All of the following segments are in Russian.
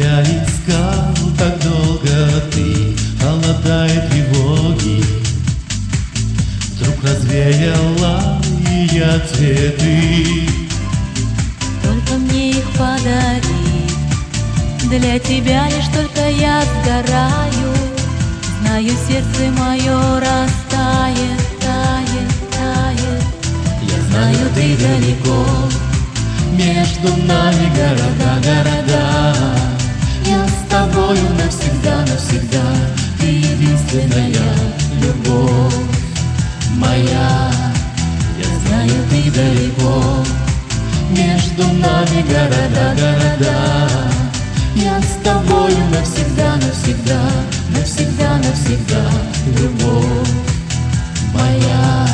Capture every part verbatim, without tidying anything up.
Я искал так долго ты, холода и тревоги, вдруг развеяла и я цветы. Только мне их подари, для тебя лишь только я сгораю. Знаю, сердце мое растает, тает, тает. Я знаю, ты далеко, между нами города, города. Я с тобою навсегда, навсегда. Ты единственная любовь моя. Я знаю, ты далеко, между нами города, города. Я с тобою навсегда, навсегда, навсегда, навсегда, любовь моя.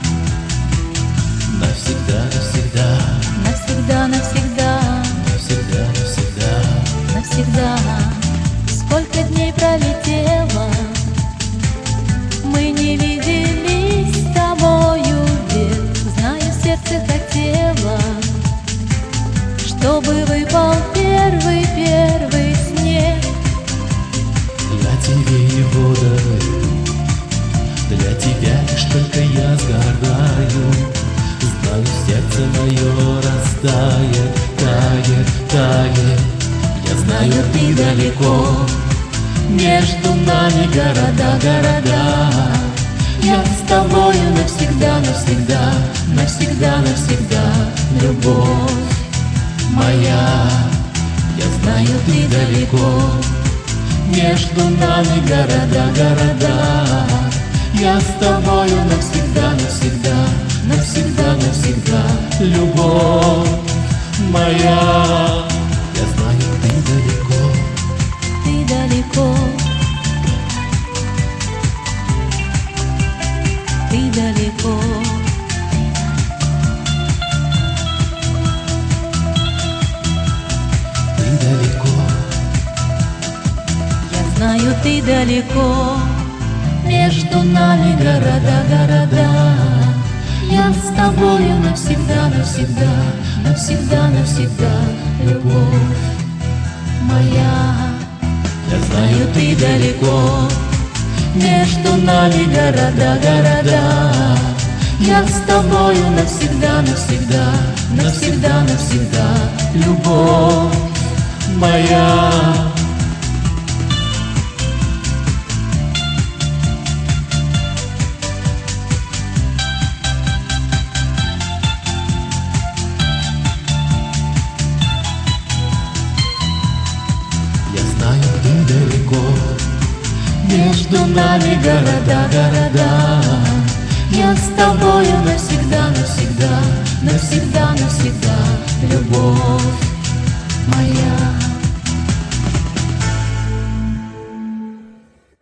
Навсегда, навсегда, Навсегда, навсегда, навсегда, навсегда, навсегда. Сколько дней пролетело, мы не виделись с тобою век. Знаю, сердце хотело, чтобы выпал первый, первый снег. я тебе его дарю, для тебя лишь только я сгораю. Знаю, сердце мое растает, тает, тает. Я знаю, ты далеко, между нами города, города. Я с тобою навсегда, навсегда, навсегда, навсегда, любовь моя. Я знаю, ты далеко, между нами города, города. Я с тобою навсегда, навсегда, навсегда, навсегда, любовь моя. Я знаю, ты далеко, Ты далеко, ты далеко. ты далеко. Я знаю, ты далеко, между нами города, города. Я с тобою навсегда, навсегда, навсегда, навсегда, любовь моя. Я знаю, ты далеко, между нами города, города. Я с тобою навсегда, навсегда, навсегда, навсегда, любовь моя. Я знаю, ты далеко, между нами города, города. Я с тобою навсегда, навсегда, навсегда, навсегда, любовь моя.